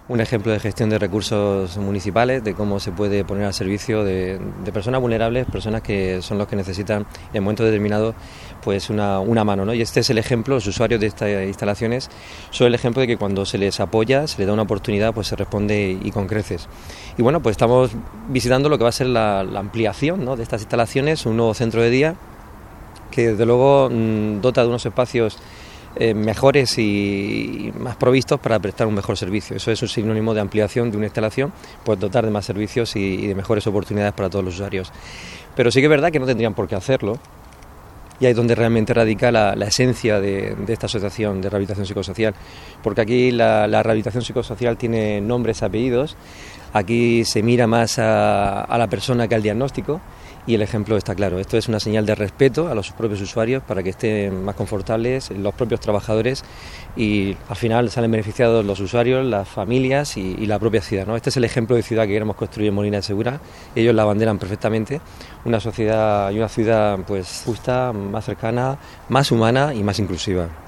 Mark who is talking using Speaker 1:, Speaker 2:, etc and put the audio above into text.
Speaker 1: un ejemplo de gestión de recursos municipales, de cómo se puede poner al servicio de personas vulnerables, personas que son los que necesitan en momentos determinados pues una mano, ¿no? Y este es el ejemplo, los usuarios de estas instalaciones son el ejemplo de que cuando se les apoya, se les da una oportunidad, pues se responde y con creces. Y bueno, pues estamos visitando lo que va a ser la ampliación, ¿no?, de estas instalaciones, un nuevo centro de día que desde luego dota de unos espacios mejores y más provistos para prestar un mejor servicio. Eso es un sinónimo de ampliación de una instalación, pues dotar de más servicios y de mejores oportunidades para todos los usuarios. Pero sí que es verdad que no tendrían por qué hacerlo, y ahí es donde realmente radica la esencia de esta asociación de rehabilitación psicosocial, porque aquí la rehabilitación psicosocial tiene nombres, apellidos, aquí se mira más a la persona que al diagnóstico, y el ejemplo está claro. Esto es una señal de respeto a los propios usuarios para que estén más confortables, los propios trabajadores, y al final salen beneficiados los usuarios, las familias y la propia ciudad, ¿no? Este es el ejemplo de ciudad que queremos construir en Molina de Segura. Ellos la abanderan perfectamente, una sociedad y una ciudad pues justa, más cercana, más humana y más inclusiva.